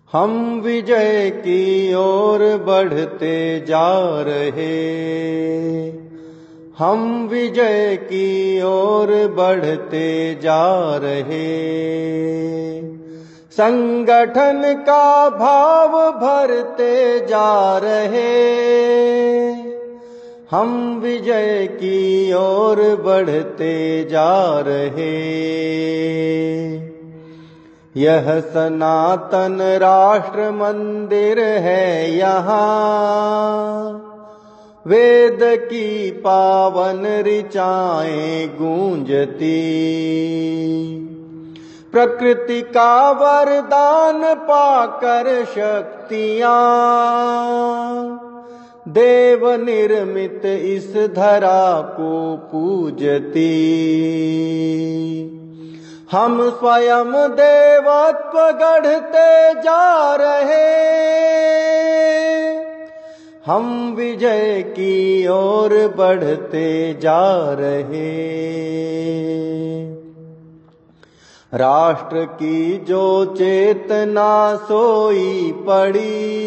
हम विजय की ओर बढ़ते जा रहे, हम विजय की ओर बढ़ते जा रहे। संगठन का भाव भरते जा रहे, हम विजय की ओर बढ़ते जा रहे। यह सनातन राष्ट्र मंदिर है यहाँ, वेद की पावन ऋचाएं गूंजती। प्रकृति का वरदान पाकर शक्तियाँ देव निर्मित इस धरा को पूजती। हम स्वयं देवत्व गढ़ते जा रहे, हम विजय की ओर बढ़ते जा रहे। राष्ट्र की जो चेतना सोई पड़ी,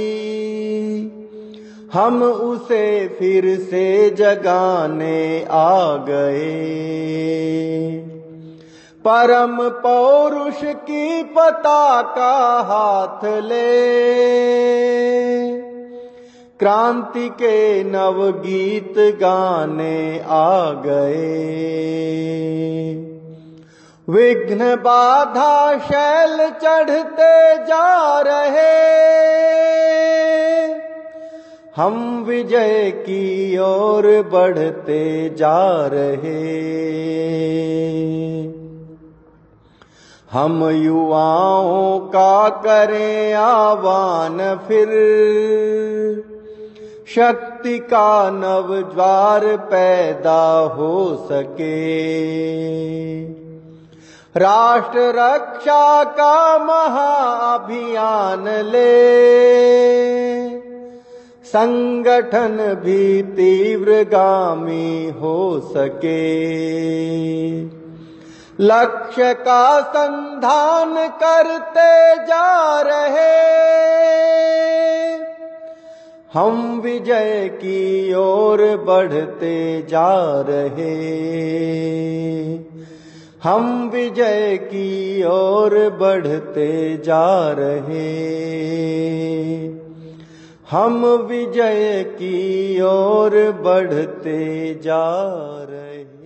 हम उसे फिर से जगाने आ गए। परम पौरुष की पताका हाथ ले, क्रांति के नव गीत गाने आ गए। विघ्न बाधा शैल चढ़ते जा रहे, हम विजय की ओर बढ़ते जा रहे। हम युवाओं का करें आह्वान फिर, शक्ति का नव ज्वार पैदा हो सके। राष्ट्र रक्षा का महाअभियान ले, संगठन भी तीव्रगामी हो सके। लक्ष्य का संधान करते जा रहे, हम विजय की ओर बढ़ते जा रहे। हम विजय की ओर बढ़ते जा रहे, हम विजय की ओर बढ़ते जा रहे।